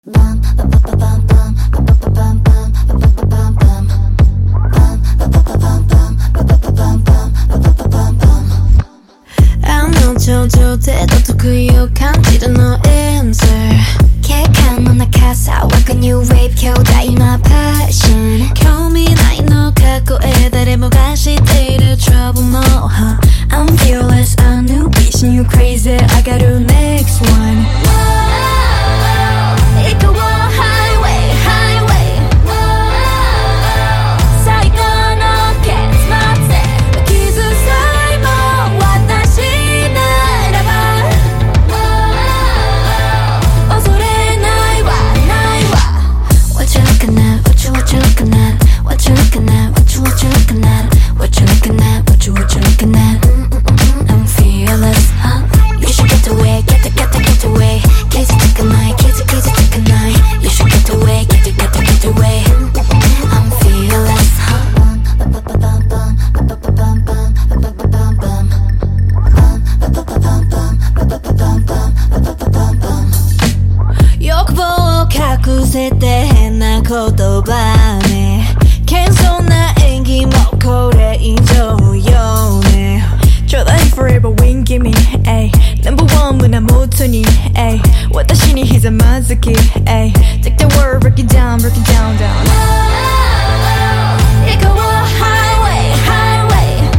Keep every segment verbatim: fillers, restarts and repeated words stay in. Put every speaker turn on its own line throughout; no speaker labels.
I know頂上で得意を感じるの answer
警官の中さわか New Wave 強大なパッション
興味ないの過去へ誰もが知っている trouble も
I'm fearless, a new beast, new crazy I got the next one
行こう highway, highway 最高の結末傷さえも私ならば恐れないわないわ
What you looking at, what you, what you looking at What you looking at, what you, what you looking at What you looking at, what you, what you looking at I'm fearless, huh? You should get away, get, get, get away Kids take a night, kids, kids take a night You should get away, get, get, get away I'm fearless, huh?
欲望を隠せて変な言葉ね謙遜な演技もこれ以上よね
ちょうだい forever win give me ay number one 胸元に ay 私にひざまずき ay take the world break it down break it down down
行こう highway highway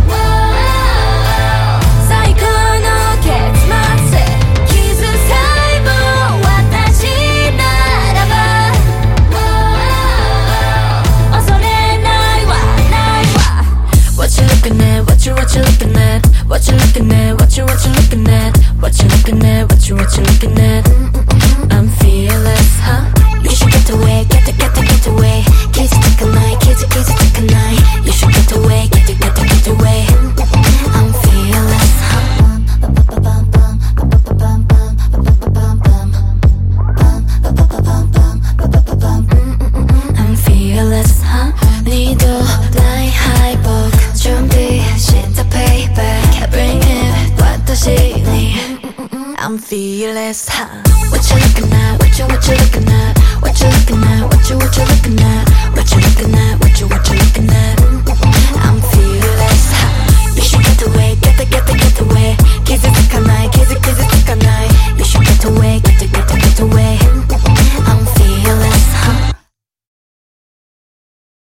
最高の結末傷さえも私ならば恐れないわないわ
What you looking at, what you, what you looking at What you looking at, what you, what you looking at What you looking at, what you, what you looking at I'm fearless, huh? You should get away, get, get, get away Kids take a night, kids, kids take a night You should get away, get, get, get away I'm fearless, huh? I'm fearless, huh? 니도 나의 하이복 준비시다 payback Bring it, 와타시니 I'm fearless, huh? What you looking at, what you, what you looking at What you looking at, what you, what you looking at What you looking at, what you, what you looking at I'm fearless